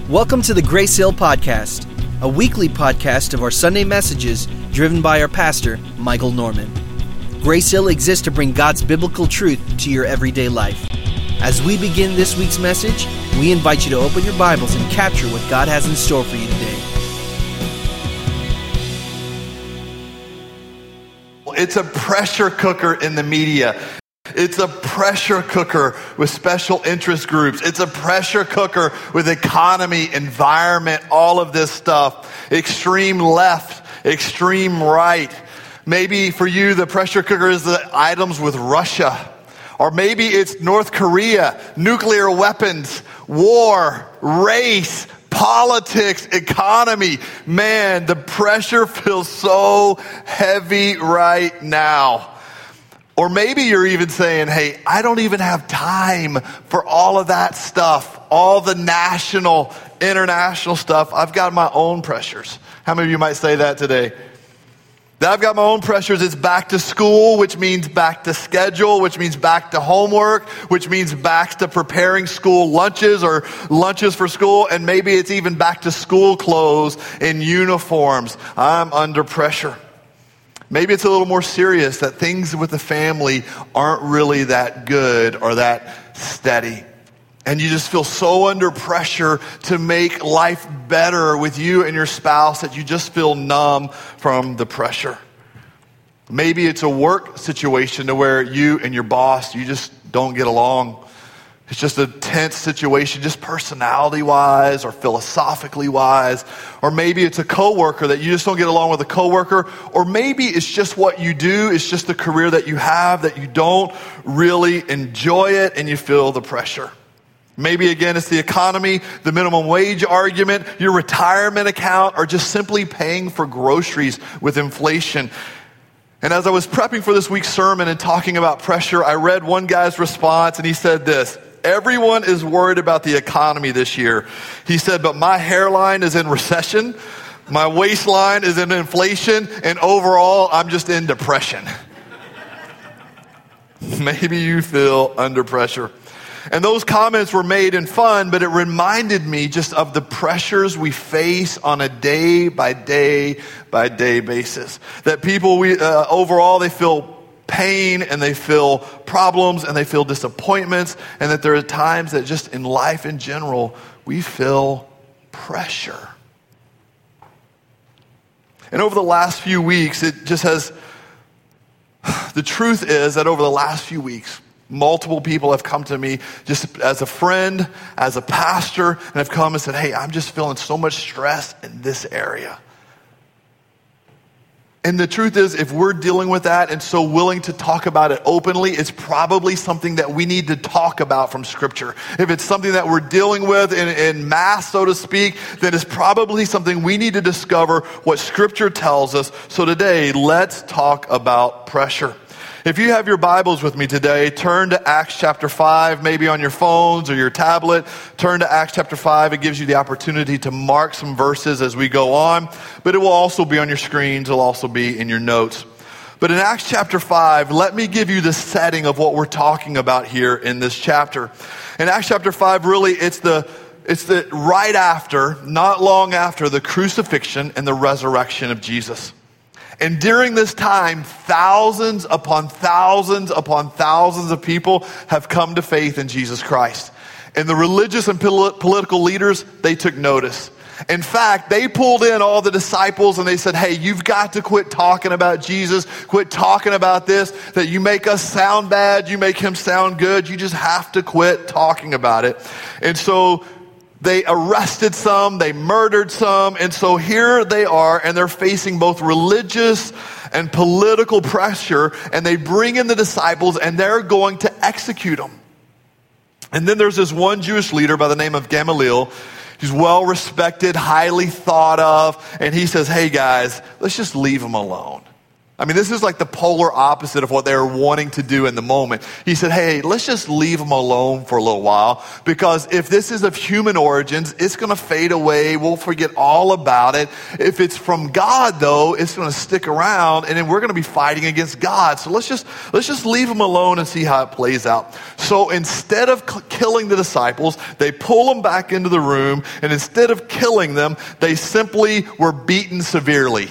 Welcome to the Grace Hill Podcast, a weekly podcast of our Sunday messages driven by our pastor, Michael Norman. Grace Hill exists to bring God's biblical truth to your everyday life. As we begin this week's message, we invite you to open your Bibles and capture what God has in store for you today. It's a pressure cooker in the media. It's a pressure cooker with special interest groups. It's a pressure cooker with economy, environment, all of this stuff. Extreme left, extreme right. Maybe for you, the pressure cooker is the items with Russia. Or maybe it's North Korea, nuclear weapons, war, race, politics, economy. Man, the pressure feels so heavy right now. Or maybe you're even saying, hey, I don't even have time for all of that stuff, all the national, international stuff. I've got my own pressures. How many of you might say that today? That I've got my own pressures. It's back to school, which means back to schedule, which means back to homework, which means back to preparing school lunches or lunches for school. And maybe it's even back to school clothes and uniforms. I'm under pressure. Maybe it's a little more serious, that things with the family aren't really that good or that steady. And you just feel so under pressure to make life better with you and your spouse that you just feel numb from the pressure. Maybe it's a work situation to where you and your boss, you just don't get along. It's just a tense situation, just personality-wise or philosophically-wise. Or maybe it's a coworker that you just don't get along with a coworker. Or maybe it's just what you do. It's just the career that you have that you don't really enjoy it and you feel the pressure. Maybe again, it's the economy, the minimum wage argument, your retirement account, or just simply paying for groceries with inflation. And as I was prepping for this week's sermon and talking about pressure, I read one guy's response and he said this: everyone is worried about the economy this year. He said, but my hairline is in recession, my waistline is in inflation, and overall, I'm just in depression. Maybe you feel under pressure. And those comments were made in fun, but it reminded me just of the pressures we face on a day by day basis. That people, overall, they feel pain and they feel problems and they feel disappointments, and that there are times that just in life in general, we feel pressure. And over the last few weeks, the truth is that over the last few weeks, multiple people have come to me just as a friend, as a pastor, and have come and said, hey, I'm just feeling so much stress in this area. And the truth is, if we're dealing with that and so willing to talk about it openly, it's probably something that we need to talk about from Scripture. If it's something that we're dealing with in mass, so to speak, then it's probably something we need to discover what Scripture tells us. So today, let's talk about pressure. If you have your Bibles with me today, turn to Acts chapter 5, maybe on your phones or your tablet. Turn to Acts chapter 5. It gives you the opportunity to mark some verses as we go on, but it will also be on your screens. It'll also be in your notes. But in Acts chapter 5, let me give you the setting of what we're talking about here in this chapter. In Acts chapter 5, really, it's the right after, not long after the crucifixion and the resurrection of Jesus. And during this time, thousands upon thousands upon thousands of people have come to faith in Jesus Christ. And the religious and political leaders, they took notice. In fact, they pulled in all the disciples and they said, hey, you've got to quit talking about Jesus, quit talking about this, that you make us sound bad, you make him sound good, you just have to quit talking about it. And so they arrested some, they murdered some, and so here they are, and they're facing both religious and political pressure, and they bring in the disciples, and they're going to execute them. And then there's this one Jewish leader by the name of Gamaliel. He's well respected, highly thought of, and he says, hey guys, let's just leave them alone. I mean, this is like the polar opposite of what they were wanting to do in the moment. He said, hey, let's just leave them alone for a little while, because if this is of human origins, it's going to fade away. We'll forget all about it. If it's from God, though, it's going to stick around, and then we're going to be fighting against God. So let's just leave them alone and see how it plays out. So instead of killing the disciples, they pull them back into the room, and instead of killing them, they simply were beaten severely.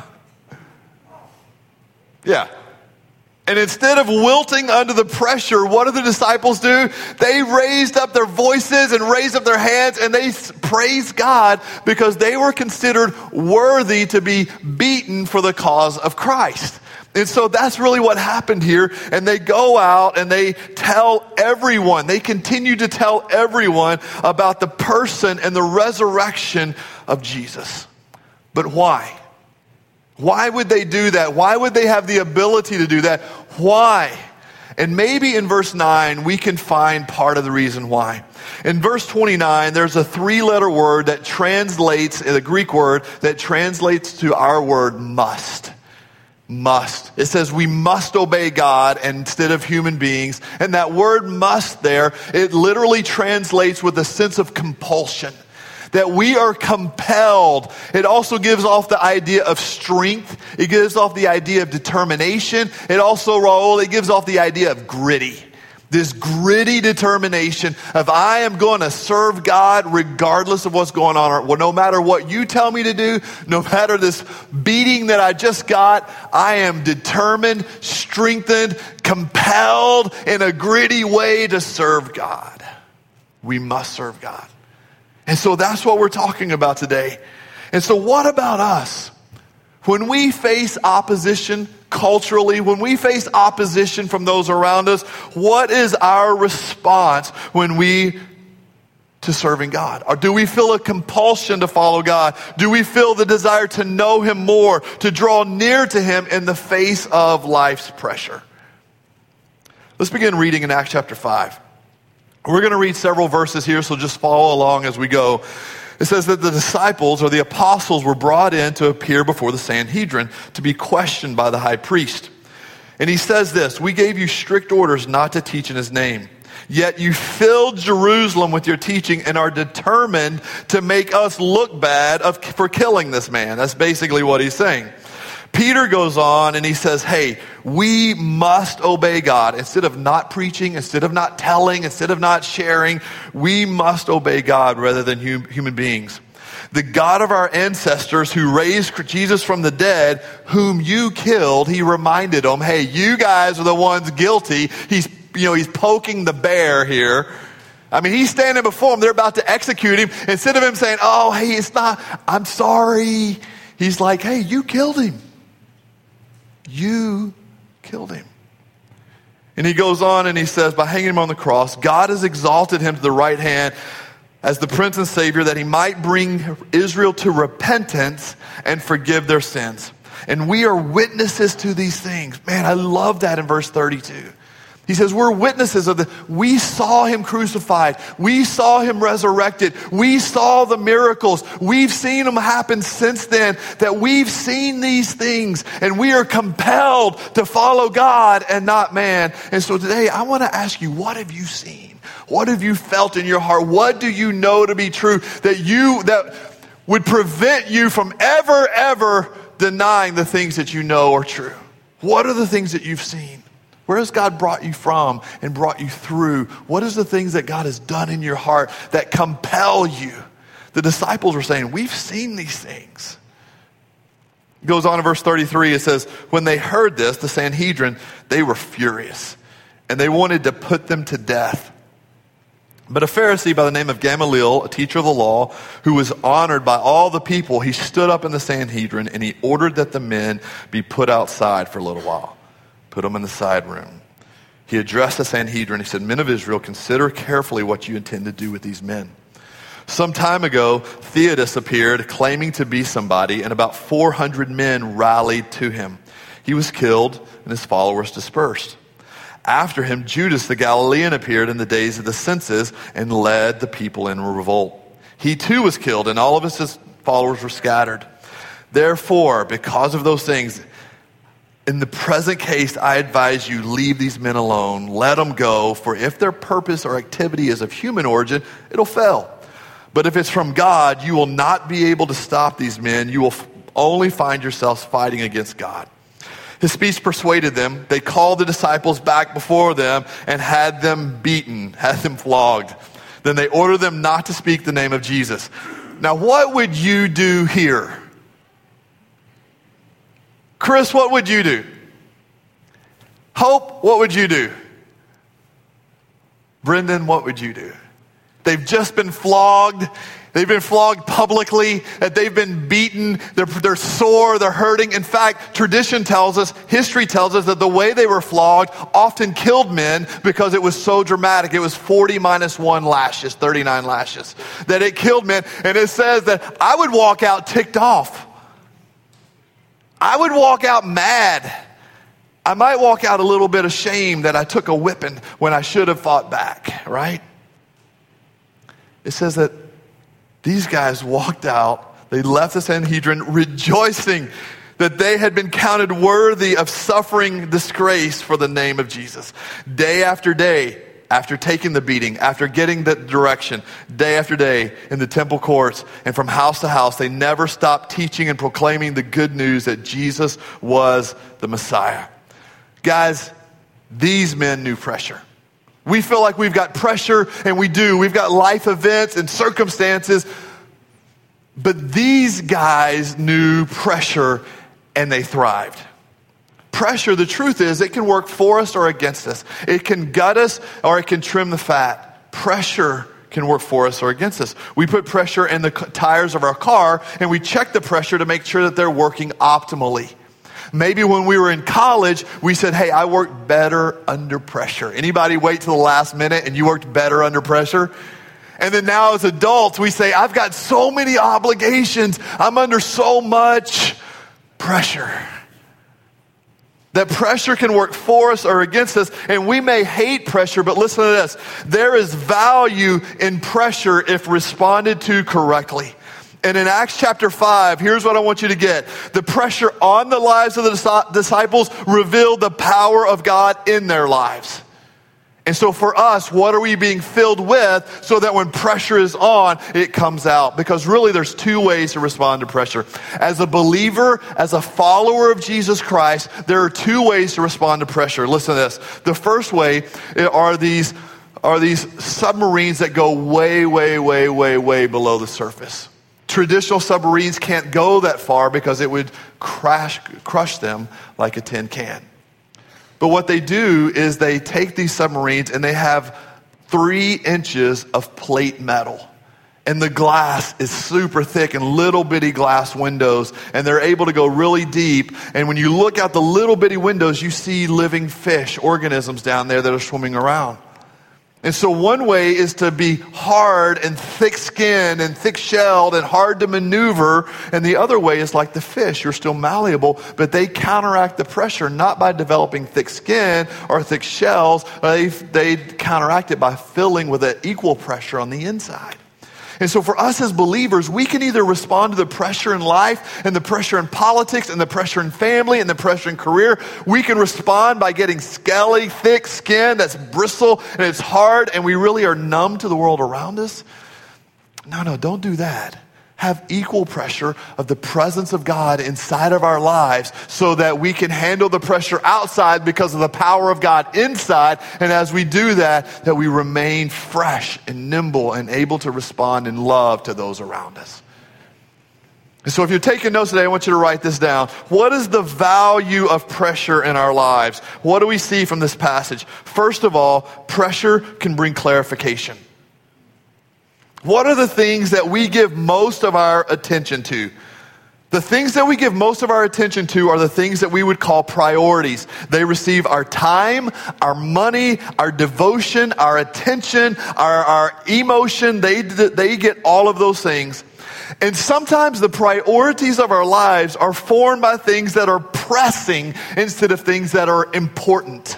Yeah. And instead of wilting under the pressure, what do the disciples do? They raised up their voices and raised up their hands, and they praised God because they were considered worthy to be beaten for the cause of Christ. And so that's really what happened here. And they go out and they tell everyone, they continue to tell everyone about the person and the resurrection of Jesus. But why? Why would they do that? Why would they have the ability to do that? Why? And maybe in verse 9, we can find part of the reason why. In verse 29, there's a 3-letter word that translates, the Greek word, that translates to our word must. Must. It says we must obey God instead of human beings. And that word must there, it literally translates with a sense of compulsion. That we are compelled. It also gives off the idea of strength. It gives off the idea of determination. It also, Raul, it gives off the idea of gritty. This gritty determination of I am going to serve God regardless of what's going on. Well, no matter what you tell me to do, no matter this beating that I just got, I am determined, strengthened, compelled in a gritty way to serve God. We must serve God. And so that's what we're talking about today. And so what about us? When we face opposition culturally, when we face opposition from those around us, what is our response to serving God? Or do we feel a compulsion to follow God? Do we feel the desire to know Him more, to draw near to Him in the face of life's pressure? Let's begin reading in Acts chapter 5. We're going to read several verses here, so just follow along as we go. It says that the disciples or the apostles were brought in to appear before the Sanhedrin to be questioned by the high priest. And he says this, we gave you strict orders not to teach in His name. Yet you filled Jerusalem with your teaching and are determined to make us look bad for killing this man. That's basically what he's saying. Peter goes on and he says, hey, we must obey God. Instead of not preaching, instead of not telling, instead of not sharing, we must obey God rather than human beings. The God of our ancestors who raised Jesus from the dead, whom you killed, he reminded them, hey, you guys are the ones guilty. He's poking the bear here. I mean, he's standing before them. They're about to execute him. Instead of him saying, oh, hey, it's not, I'm sorry. He's like, hey, you killed him. You killed him. And he goes on and he says, by hanging him on the cross, God has exalted him to the right hand as the Prince and Savior, that he might bring Israel to repentance and forgive their sins. And we are witnesses to these things. Man, I love that in verse 32. He says, we're witnesses of we saw him crucified. We saw him resurrected. We saw the miracles. We've seen them happen since then, that we've seen these things and we are compelled to follow God and not man. And so today I want to ask you, what have you seen? What have you felt in your heart? What do you know to be true that would prevent you from ever denying the things that you know are true? What are the things that you've seen? Where has God brought you from and brought you through? What is the things that God has done in your heart that compel you? The disciples were saying, we've seen these things. It goes on in verse 33, it says, when they heard this, the Sanhedrin, they were furious and they wanted to put them to death. But a Pharisee by the name of Gamaliel, a teacher of the law, who was honored by all the people, he stood up in the Sanhedrin and he ordered that the men be put outside for a little while. Put them in the side room. He addressed the Sanhedrin. He said, men of Israel, consider carefully what you intend to do with these men. Some time ago, Theudas appeared claiming to be somebody, and about 400 men rallied to him. He was killed and his followers dispersed. After him, Judas the Galilean appeared in the days of the census and led the people in revolt. He too was killed and all of his followers were scattered. Therefore, because of those things, In the present case, I advise you, leave these men alone. Let them go, for if their purpose or activity is of human origin, it'll fail. But if it's from God, you will not be able to stop these men. You will only find yourselves fighting against God." His speech persuaded them. They called the disciples back before them and had them beaten, had them flogged. Then they ordered them not to speak the name of Jesus. Now, what would you do here? Chris, what would you do? Hope, what would you do? Brendan, what would you do? They've just been flogged. They've been flogged publicly. They've been beaten. They're sore. They're hurting. In fact, tradition tells us, history tells us that the way they were flogged often killed men because it was so dramatic. It was 40 minus 1 lashes, 39 lashes, that it killed men. And it says that I would walk out ticked off. I would walk out mad. I might walk out a little bit ashamed that I took a whipping when I should have fought back, right? It says that these guys walked out, they left the Sanhedrin rejoicing that they had been counted worthy of suffering disgrace for the name of Jesus. Day after day, after taking the beating, after getting the direction, day after day in the temple courts and from house to house, they never stopped teaching and proclaiming the good news that Jesus was the Messiah. Guys, these men knew pressure. We feel like we've got pressure, and we do. We've got life events and circumstances. But these guys knew pressure, and they thrived. Pressure, the truth is, it can work for us or against us. It can gut us or it can trim the fat. Pressure can work for us or against us. We put pressure in the tires of our car, and we check the pressure to make sure that they're working optimally. Maybe when we were in college, we said, hey, I work better under pressure. Anybody wait till the last minute and you worked better under pressure? And then now as adults, we say, I've got so many obligations. I'm under so much pressure. That pressure can work for us or against us, and we may hate pressure, but listen to this. There is value in pressure if responded to correctly. And in Acts chapter 5, here's what I want you to get. The pressure on the lives of the disciples revealed the power of God in their lives. And so for us, what are we being filled with so that when pressure is on, it comes out? Because really there's two ways to respond to pressure. As a believer, as a follower of Jesus Christ, there are two ways to respond to pressure. Listen to this. The first way are these submarines that go way, way, way, way, way below the surface. Traditional submarines can't go that far because it would crush them like a tin can. But what they do is they take these submarines and they have 3 inches of plate metal. And the glass is super thick and little bitty glass windows. And they're able to go really deep. And when you look out the little bitty windows, you see living fish, organisms down there that are swimming around. And so one way is to be hard and thick-skinned and thick-shelled and hard to maneuver. And the other way is like the fish. You're still malleable, but they counteract the pressure not by developing thick skin or thick shells. They counteract it by filling with an equal pressure on the inside. And so for us as believers, we can either respond to the pressure in life and the pressure in politics and the pressure in family and the pressure in career. We can respond by getting scaly, thick skin that's bristle and it's hard and we really are numb to the world around us. No, don't do that. Have equal pressure of the presence of God inside of our lives so that we can handle the pressure outside because of the power of God inside. And as we do that, that we remain fresh and nimble and able to respond in love to those around us. And so if you're taking notes today, I want you to write this down. What is the value of pressure in our lives? What do we see from this passage? First of all, pressure can bring clarification. What are the things that we give most of our attention to? The things that we give most of our attention to are the things that we would call priorities. They receive our time, our money, our devotion, our attention, our emotion. They get all of those things. And sometimes the priorities of our lives are formed by things that are pressing instead of things that are important.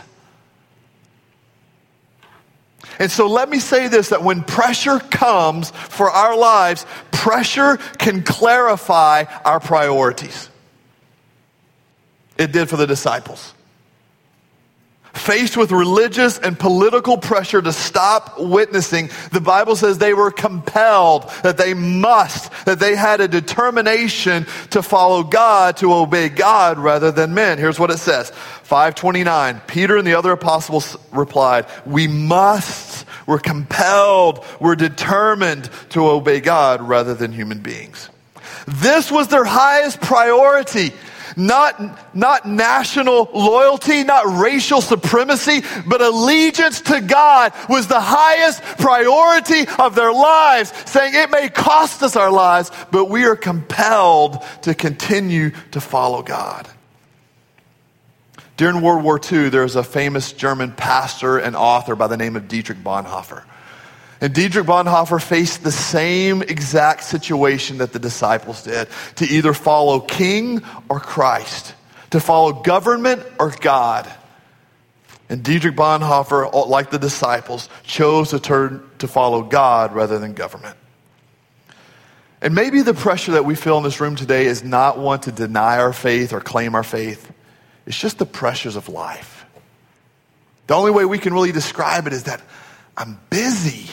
And so let me say this, that when pressure comes for our lives, pressure can clarify our priorities. It did for the disciples. Faced with religious and political pressure to stop witnessing, the Bible says they were compelled, that they had a determination to follow God, to obey God rather than men. Here's what it says, 5:29. Peter and the other apostles replied, we're compelled, we're determined to obey God rather than human beings. This was their highest priority. Not national loyalty, not racial supremacy, but allegiance to God was the highest priority of their lives, saying it may cost us our lives, but we are compelled to continue to follow God. During World War II, there was a famous German pastor and author by the name of Dietrich Bonhoeffer. And Dietrich Bonhoeffer faced the same exact situation that the disciples did, to either follow King or Christ, to follow government or God. And Dietrich Bonhoeffer, like the disciples, chose to turn to follow God rather than government. And maybe the pressure that we feel in this room today is not one to deny our faith or claim our faith. It's just the pressures of life. The only way we can really describe it is that I'm busy.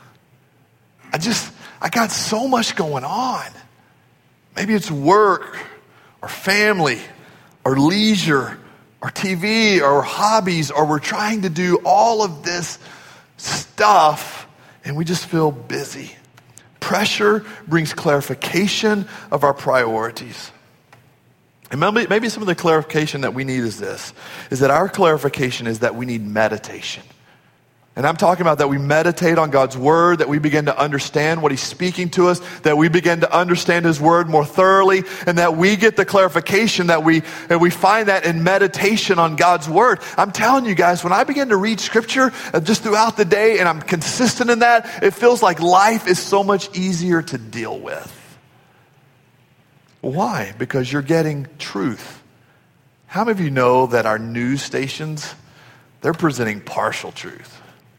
I got so much going on. Maybe it's work or family or leisure or TV or hobbies, or we're trying to do all of this stuff and we just feel busy. Pressure brings clarification of our priorities. And maybe some of the clarification that we need is that our clarification is that we need meditation. And I'm talking about that we meditate on God's word, that we begin to understand what he's speaking to us, that we begin to understand his word more thoroughly, and that we get the clarification that we find that in meditation on God's word. I'm telling you guys, when I begin to read scripture just throughout the day and I'm consistent in that, it feels like life is so much easier to deal with. Why? Because you're getting truth. How many of you know that our news stations, they're presenting partial truth?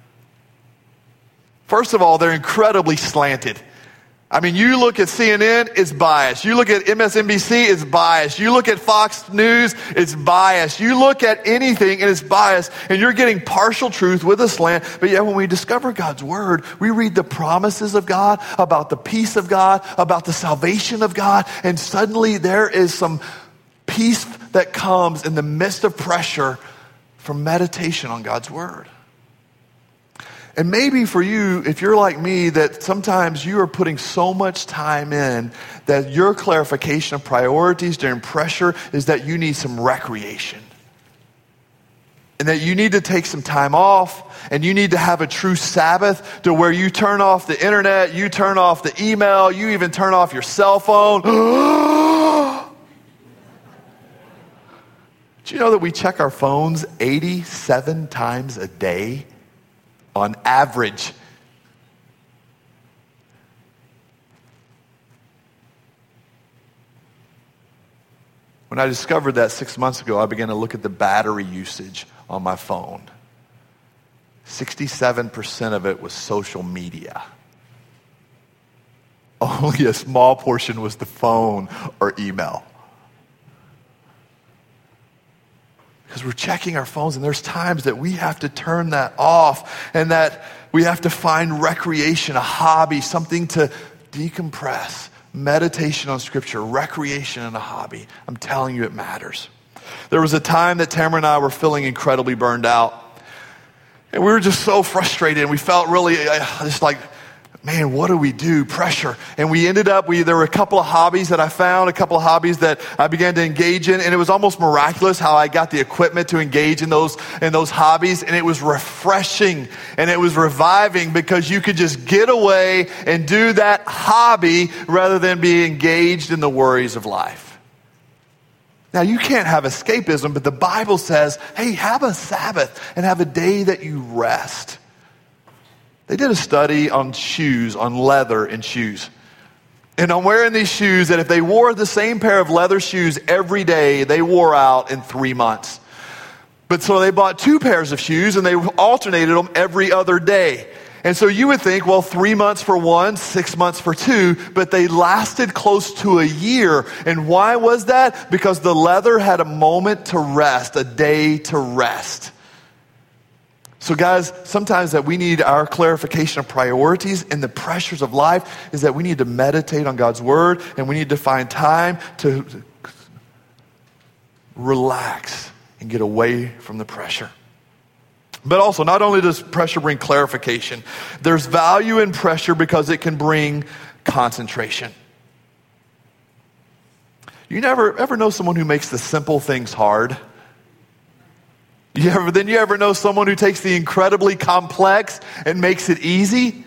First of all, they're incredibly slanted. I mean, you look at CNN, it's biased. You look at MSNBC, it's biased. You look at Fox News, it's biased. You look at anything and it's biased, and you're getting partial truth with a slant. But yet when we discover God's word, we read the promises of God, about the peace of God, about the salvation of God, and suddenly there is some peace that comes in the midst of pressure from meditation on God's word. And maybe for you, if you're like me, that sometimes you are putting so much time in that your clarification of priorities during pressure is that you need some recreation. And that you need to take some time off, and you need to have a true Sabbath to where you turn off the internet, you turn off the email, you even turn off your cell phone. Do you know that we check our phones 87 times a day? On average. When I discovered that 6 months ago, I began to look at the battery usage on my phone. 67% of it was social media. Only a small portion was the phone or email. Because we're checking our phones, and there's times that we have to turn that off, and that we have to find recreation, a hobby, something to decompress, meditation on scripture, recreation and a hobby. I'm telling you, it matters. There was a time that Tamara and I were feeling incredibly burned out, and we were just so frustrated, and we felt really just like, man, what do we do? Pressure. And we ended up, there were a couple of hobbies that I found, a couple of hobbies that I began to engage in, and it was almost miraculous how I got the equipment to engage in those hobbies, and it was refreshing, and it was reviving, because you could just get away and do that hobby rather than be engaged in the worries of life. Now, you can't have escapism, but the Bible says, hey, have a Sabbath and have a day that you rest. They did a study on shoes, on leather and shoes. And on wearing these shoes, that if they wore the same pair of leather shoes every day, they wore out in 3 months. But so they bought 2 pairs of shoes, and they alternated them every other day. And so you would think, well, 3 months for one, 6 months for two, but they lasted close to a year. And why was that? Because the leather had a moment to rest, a day to rest. So guys, sometimes that we need our clarification of priorities and the pressures of life is that we need to meditate on God's word and we need to find time to relax and get away from the pressure. But also, not only does pressure bring clarification, there's value in pressure because it can bring concentration. You ever know someone who makes the simple things hard? You ever know someone who takes the incredibly complex and makes it easy?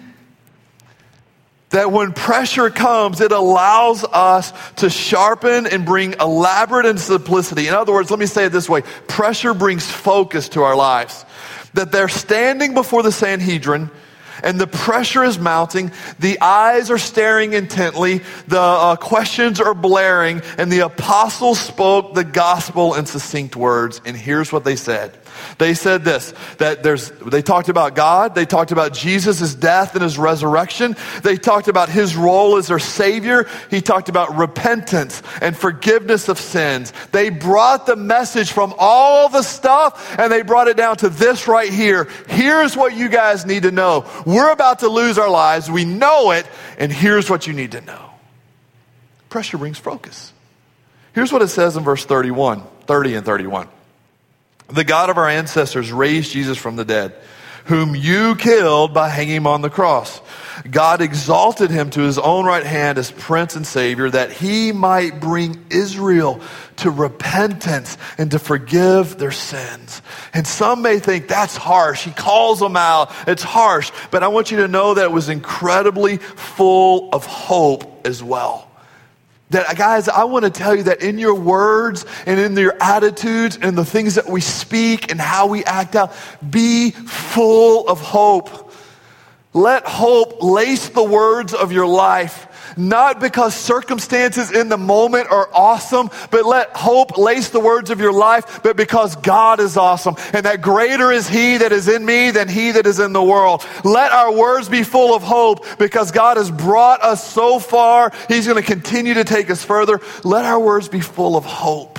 That when pressure comes, it allows us to sharpen and bring elaborate and simplicity. In other words, let me say it this way. Pressure brings focus to our lives. That they're standing before the Sanhedrin and the pressure is mounting, the eyes are staring intently, the questions are blaring, and the apostles spoke the gospel in succinct words. And here's what they said. They said this, they talked about God, they talked about Jesus' death and his resurrection, they talked about his role as their Savior, he talked about repentance and forgiveness of sins. They brought the message from all the stuff and they brought it down to this right here. Here's what you guys need to know. We're about to lose our lives, we know it, and here's what you need to know. Pressure brings focus. Here's what it says in verse 30 and 31. The God of our ancestors raised Jesus from the dead, whom you killed by hanging him on the cross. God exalted him to his own right hand as Prince and Savior, that he might bring Israel to repentance and to forgive their sins. And some may think that's harsh. He calls them out. It's harsh. But I want you to know that it was incredibly full of hope as well. That, guys, I want to tell you that in your words and in your attitudes and the things that we speak and how we act out, be full of hope. Let hope lace the words of your life. Not because circumstances in the moment are awesome, but let hope lace the words of your life, but because God is awesome. And that greater is he that is in me than he that is in the world. Let our words be full of hope because God has brought us so far. He's going to continue to take us further. Let our words be full of hope.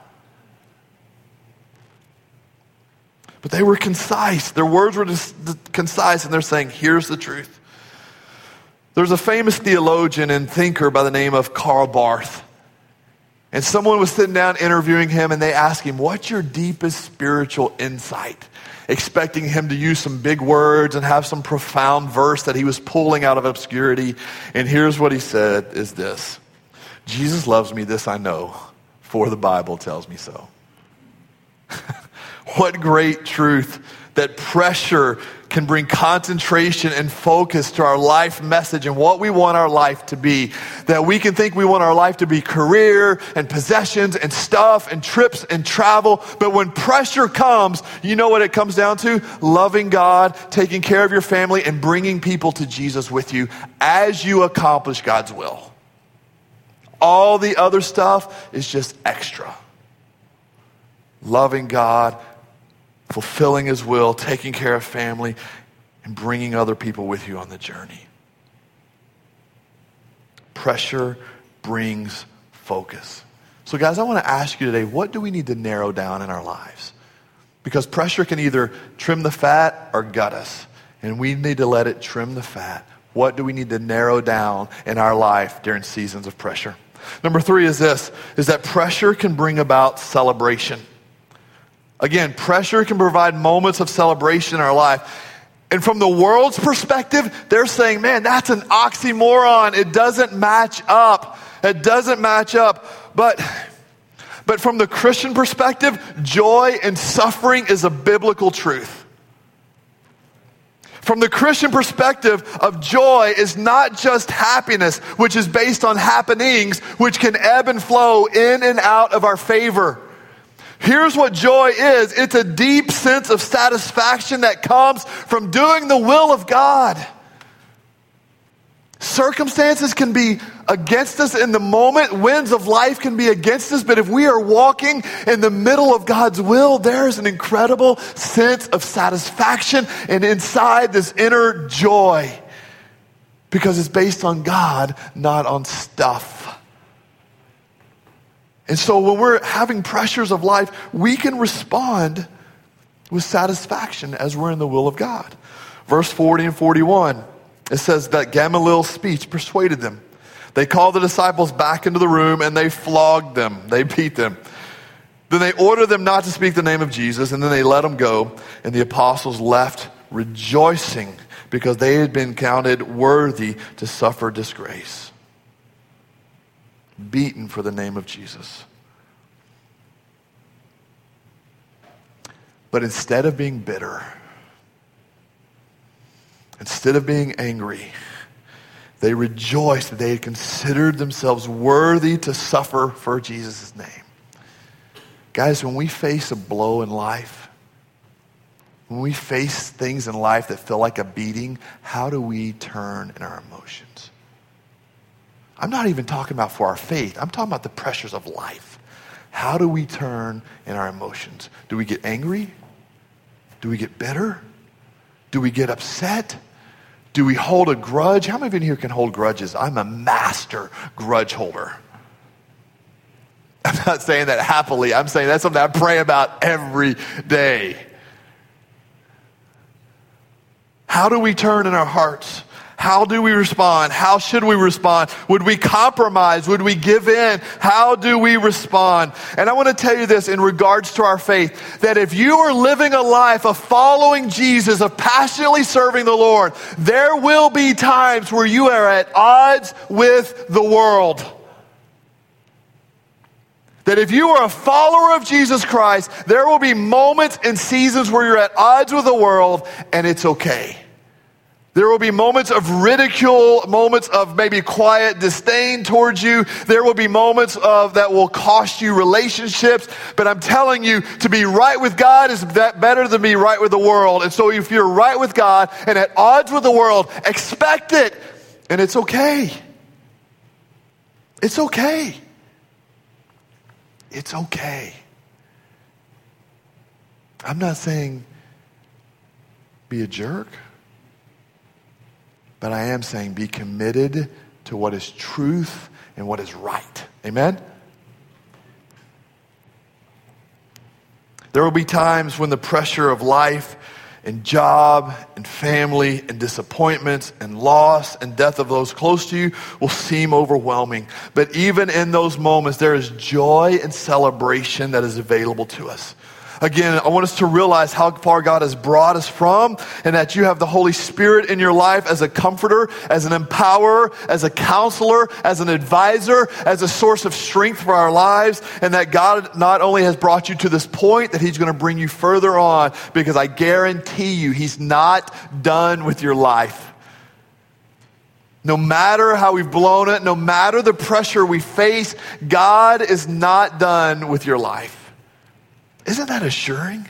But they were concise. Their words were just concise, and they're saying, here's the truth. There's a famous theologian and thinker by the name of Karl Barth. And someone was sitting down interviewing him, and they asked him, what's your deepest spiritual insight? Expecting him to use some big words and have some profound verse that he was pulling out of obscurity. And here's what he said is this: Jesus loves me, this I know, for the Bible tells me so. What great truth that pressure can bring concentration and focus to our life message and what we want our life to be. That we can think we want our life to be career and possessions and stuff and trips and travel. But when pressure comes, you know what it comes down to? Loving God, taking care of your family, and bringing people to Jesus with you as you accomplish God's will. All the other stuff is just extra. Loving God, fulfilling his will, taking care of family, and bringing other people with you on the journey. Pressure brings focus. So guys, I want to ask you today, what do we need to narrow down in our lives? Because pressure can either trim the fat or gut us. And we need to let it trim the fat. What do we need to narrow down in our life during seasons of pressure? Number 3 is this, is that pressure can bring about celebration. Again, pressure can provide moments of celebration in our life. And from the world's perspective, they're saying, man, that's an oxymoron. It doesn't match up. It doesn't match up. But from the Christian perspective, joy and suffering is a biblical truth. From the Christian perspective of joy is not just happiness, which is based on happenings, which can ebb and flow in and out of our favor. Here's what joy is. It's a deep sense of satisfaction that comes from doing the will of God. Circumstances can be against us in the moment. Winds of life can be against us. But if we are walking in the middle of God's will, there is an incredible sense of satisfaction and inside this inner joy. Because it's based on God, not on stuff. And so when we're having pressures of life, we can respond with satisfaction as we're in the will of God. Verse 40 and 41, it says that Gamaliel's speech persuaded them. They called the disciples back into the room and they flogged them. They beat them. Then they ordered them not to speak the name of Jesus, and then they let them go. And the apostles left rejoicing because they had been counted worthy to suffer disgrace. Beaten for the name of Jesus. But instead of being bitter, instead of being angry, they rejoiced that they had considered themselves worthy to suffer for Jesus' name. Guys, when we face a blow in life, when we face things in life that feel like a beating, how do we turn in our emotions? I'm not even talking about for our faith. I'm talking about the pressures of life. How do we turn in our emotions? Do we get angry? Do we get bitter? Do we get upset? Do we hold a grudge? How many of you in here can hold grudges? I'm a master grudge holder. I'm not saying that happily. I'm saying that's something I pray about every day. How do we turn in our hearts? How do we respond? How should we respond? Would we compromise? Would we give in? How do we respond? And I want to tell you this in regards to our faith, that if you are living a life of following Jesus, of passionately serving the Lord, there will be times where you are at odds with the world. That if you are a follower of Jesus Christ, there will be moments and seasons where you're at odds with the world, and it's okay. There will be moments of ridicule, moments of maybe quiet disdain towards you. There will be moments of that will cost you relationships. But I'm telling you, to be right with God is that better than be right with the world. And so if you're right with God and at odds with the world, expect it. And it's okay. It's okay. It's okay. I'm not saying be a jerk. But I am saying be committed to what is truth and what is right. Amen? There will be times when the pressure of life and job and family and disappointments and loss and death of those close to you will seem overwhelming. But even in those moments, there is joy and celebration that is available to us. Again, I want us to realize how far God has brought us from, and that you have the Holy Spirit in your life as a comforter, as an empowerer, as a counselor, as an advisor, as a source of strength for our lives, and that God not only has brought you to this point, that He's going to bring you further on, because I guarantee you He's not done with your life. No matter how we've blown it, no matter the pressure we face, God is not done with your life. Isn't that assuring?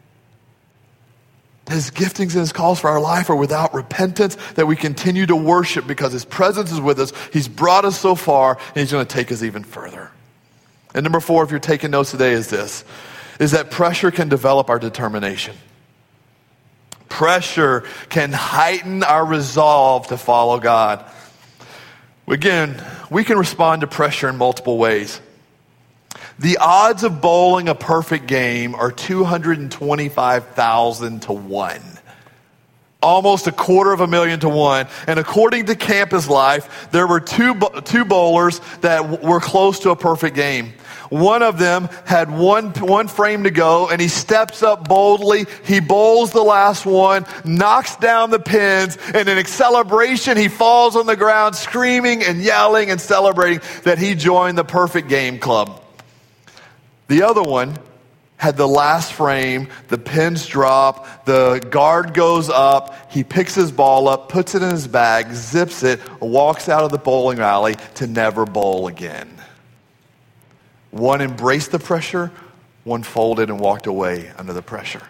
His giftings and His calls for our life are without repentance, that we continue to worship because His presence is with us. He's brought us so far, and He's going to take us even further. And number 4, if you're taking notes today, is that pressure can develop our determination. Pressure can heighten our resolve to follow God. Again, we can respond to pressure in multiple ways. The odds of bowling a perfect game are 225,000 to 1. Almost 250,000 to 1. And according to Campus Life, there were two bowlers that were close to a perfect game. One of them had one frame to go, and he steps up boldly. He bowls the last one, knocks down the pins, and in celebration, he falls on the ground screaming and yelling and celebrating that he joined the perfect game club. The other one had the last frame, the pins drop, the guard goes up, he picks his ball up, puts it in his bag, zips it, walks out of the bowling alley to never bowl again. One embraced the pressure, one folded and walked away under the pressure.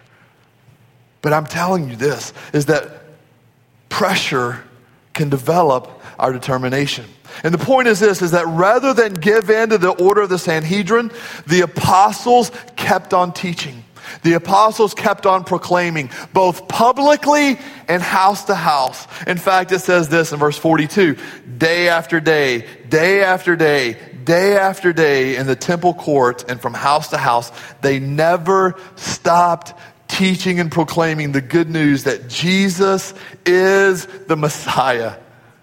But I'm telling you this, is that pressure can develop our determination. And the point is this, is that rather than give in to the order of the Sanhedrin, the apostles kept on teaching. The apostles kept on proclaiming, both publicly and house to house. In fact, it says this in verse 42, day after day, day after day, day after day in the temple courts and from house to house, they never stopped teaching and proclaiming the good news that Jesus is the Messiah.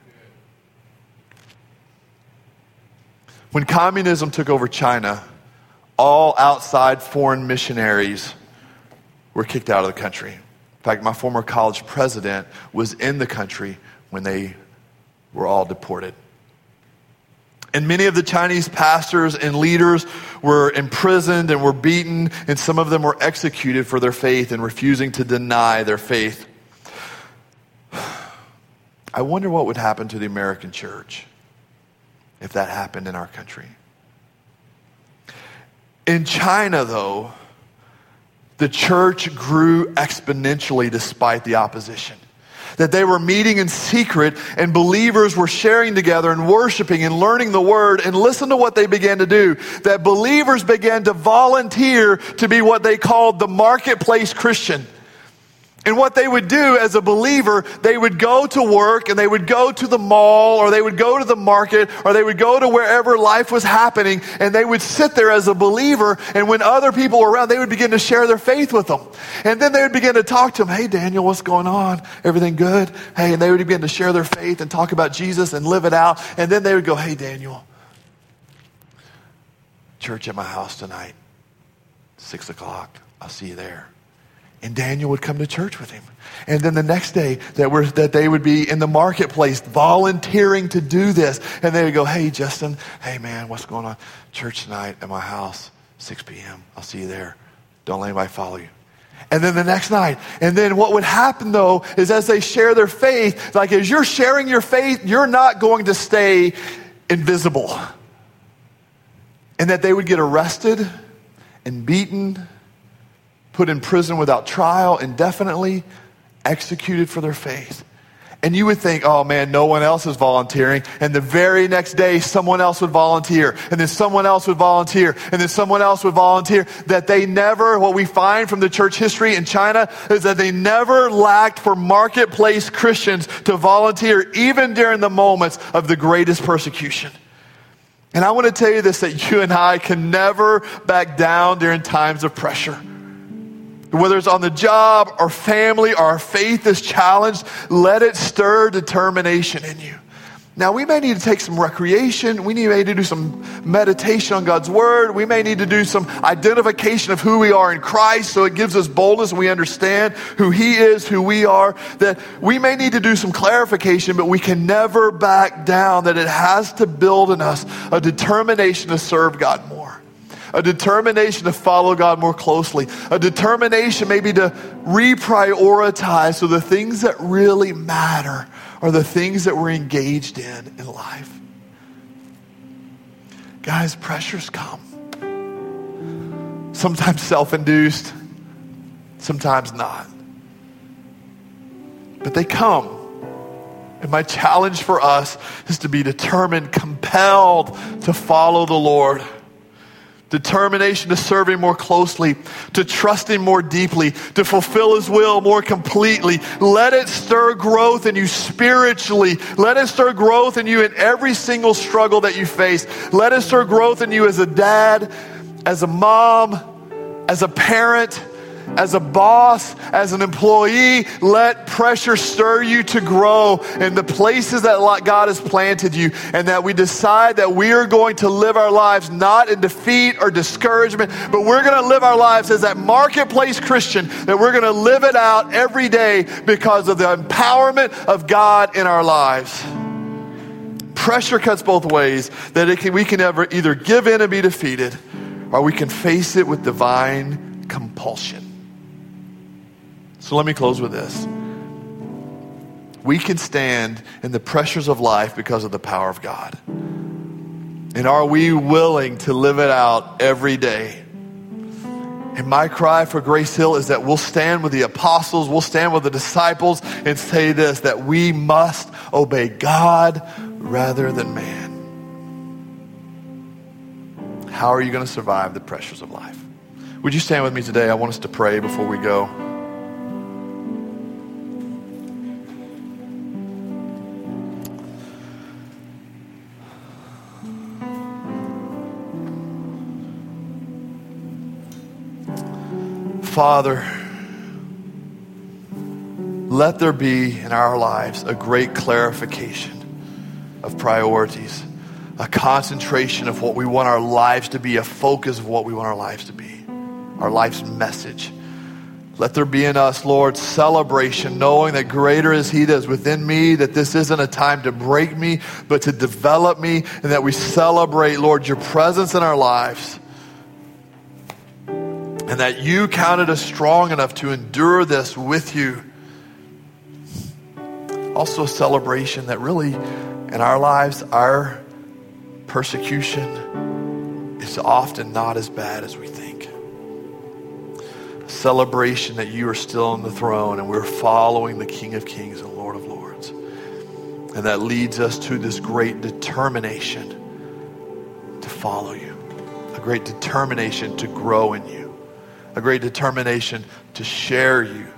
When communism took over China, all outside foreign missionaries were kicked out of the country. In fact, my former college president was in the country when they were all deported. And many of the Chinese pastors and leaders were imprisoned and were beaten, and some of them were executed for their faith and refusing to deny their faith. I wonder what would happen to the American church if that happened in our country. In China, though, the church grew exponentially despite the opposition. That they were meeting in secret and believers were sharing together and worshiping and learning the word. And listen to what they began to do. That believers began to volunteer to be what they called the marketplace Christian. And what they would do as a believer, they would go to work and they would go to the mall or they would go to the market or they would go to wherever life was happening and they would sit there as a believer, and when other people were around, they would begin to share their faith with them. And then they would begin to talk to them. Hey, Daniel, what's going on? Everything good? Hey, and they would begin to share their faith and talk about Jesus and live it out. And then they would go, hey, Daniel, church at my house tonight, 6 o'clock. I'll see you there. And Daniel would come to church with him. And then the next day that they would be in the marketplace volunteering to do this. And they would go, hey, Justin, hey, man, what's going on? Church tonight at my house, 6 p.m. I'll see you there. Don't let anybody follow you. And then the next night. And then what would happen, though, is as they share their faith, like as you're sharing your faith, you're not going to stay invisible. And that they would get arrested and beaten, put in prison without trial indefinitely, executed for their faith. And you would think, oh man, no one else is volunteering. And the very next day, someone else would volunteer. And then someone else would volunteer. And then someone else would volunteer. That they never, what we find from the church history in China, is that they never lacked for marketplace Christians to volunteer, even during the moments of the greatest persecution. And I want to tell you this, that you and I can never back down during times of pressure. Whether it's on the job or family or our faith is challenged, let it stir determination in you. Now, we may need to take some recreation. We may need to do some meditation on God's word. We may need to do some identification of who we are in Christ so it gives us boldness and we understand who he is, who we are. That we may need to do some clarification, but we can never back down. That it has to build in us a determination to serve God more. A determination to follow God more closely. A determination maybe to reprioritize so the things that really matter are the things that we're engaged in life. Guys, pressures come. Sometimes self-induced, sometimes not. But they come. And my challenge for us is to be determined, compelled to follow the Lord. Determination to serve him more closely, to trust him more deeply, to fulfill his will more completely. Let it stir growth in you spiritually. Let it stir growth in you in every single struggle that you face. Let it stir growth in you as a dad, as a mom, as a parent, as a boss, as an employee. Let pressure stir you to grow in the places that God has planted you, and that we decide that we are going to live our lives not in defeat or discouragement, but we're going to live our lives as that marketplace Christian, that we're going to live it out every day because of the empowerment of God in our lives. Pressure cuts both ways, that we can either give in and be defeated, or we can face it with divine compulsion. So let me close with this. We can stand in the pressures of life because of the power of God. And are we willing to live it out every day? And my cry for Grace Hill is that we'll stand with the apostles, we'll stand with the disciples and say this, that we must obey God rather than man. How are you going to survive the pressures of life? Would you stand with me today? I want us to pray before we go. Father, let there be in our lives a great clarification of priorities, a concentration of what we want our lives to be, a focus of what we want our lives to be, our life's message. Let there be in us, Lord, celebration, knowing that greater is He that is within me, that this isn't a time to break me, but to develop me, and that we celebrate, Lord, your presence in our lives. And that you counted us strong enough to endure this with you. Also a celebration that really, in our lives, our persecution is often not as bad as we think. A celebration that you are still on the throne and we're following the King of Kings and Lord of Lords. And that leads us to this great determination to follow you. A great determination to grow in you. A great determination to share you.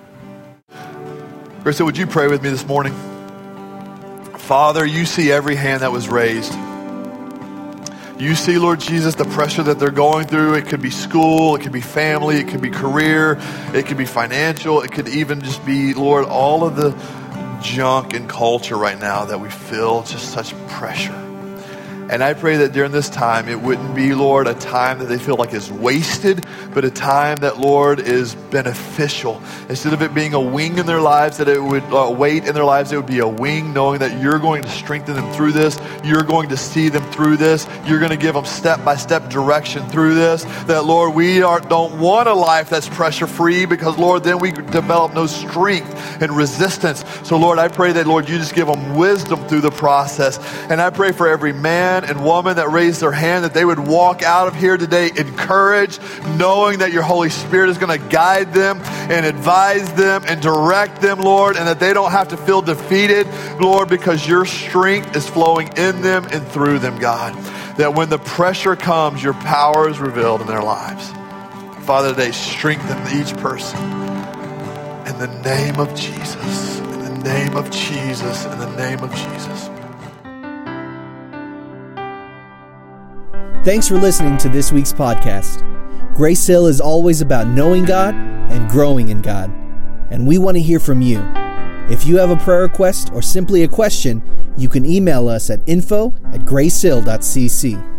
Grace, would you pray with me this morning? Father, you see every hand that was raised. You see, Lord Jesus, the pressure that they're going through. It could be school, it could be family, it could be career, it could be financial, it could even just be, Lord, all of the junk in culture right now that we feel just such pressure. And I pray that during this time, it wouldn't be, Lord, a time that they feel like is wasted, but a time that, Lord, is beneficial. Instead of it being a wing in their lives, that it would weight in their lives, it would be a wing, knowing that you're going to strengthen them through this. You're going to see them through this. You're going to give them step-by-step direction through this. That, Lord, we don't want a life that's pressure-free because, Lord, then we develop no strength and resistance. So, Lord, I pray that, Lord, you just give them wisdom through the process. And I pray for every man and woman that raised their hand, that they would walk out of here today encouraged, knowing that your Holy Spirit is going to guide them and advise them and direct them, Lord, and that they don't have to feel defeated, Lord, because your strength is flowing in them and through them, God. That when the pressure comes, your power is revealed in their lives. Father, today, strengthen each person in the name of Jesus, in the name of Jesus, in the name of Jesus. Thanks for listening to this week's podcast. Grace Hill is always about knowing God and growing in God. And we want to hear from you. If you have a prayer request or simply a question, you can email us at info@gracehill.cc.